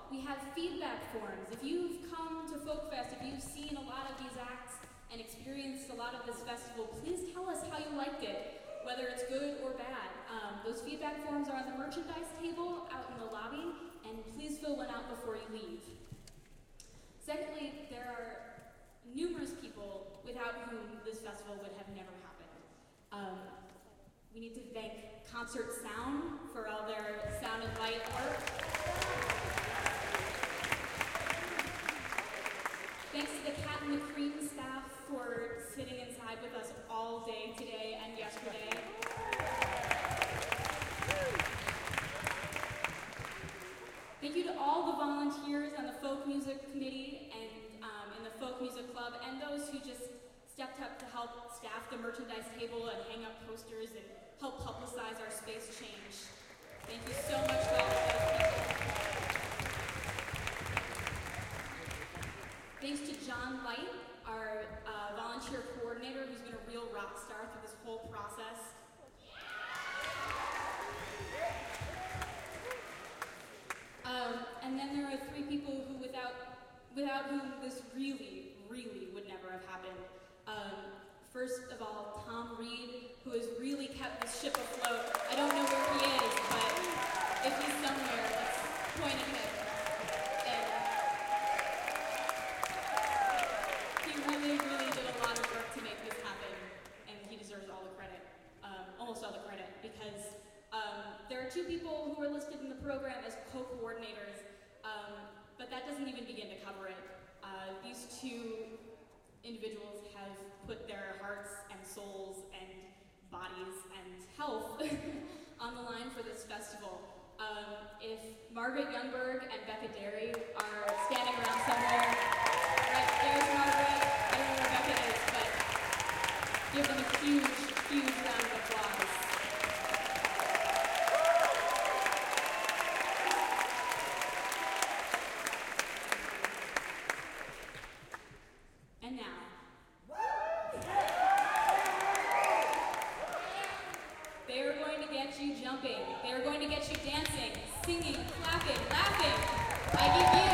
we have feedback forms. If you've come to Folk Fest, if you've seen a lot of these acts and experienced a lot of this festival, please tell us how you liked it, whether it's good or bad. Those feedback forms are on the merchandise table out in the lobby, and please fill one out before you leave. Secondly, there are numerous people without whom this festival would have never happened. We need to thank Concert Sound for all their sound and light work. Thanks to the Cat and the Cream staff for sitting inside with us all day today and yesterday. Thank you to all the volunteers on the Folk Music Committee and in the Folk Music Club, and those who just stepped up to help staff the merchandise table and hang up posters and help publicize our space change. Thank you so much to all of those people. Thanks to John Light, our volunteer coordinator, who's been a real rock star through this whole process. And then there are three people who, without whom this really, really would never have happened. First of all, Tom Reed, who has really kept this ship afloat. I don't know where he is, but if he's somewhere, let's point at him. And he really, really did a lot of work to make this happen, and he deserves all the credit, almost all the credit, because there are two people who are listed in the program as co-coordinators, but that doesn't even begin to cover it. These two individuals have put their hearts and souls and bodies and health on the line for this festival. If Margaret Youngberg and Becca Derry are standing around somewhere, right there's Margaret, I don't know where Becca is, but give them a huge, huge round of applause. And now, they are going to get you jumping. They are going to get you dancing, singing, clapping, laughing. I give you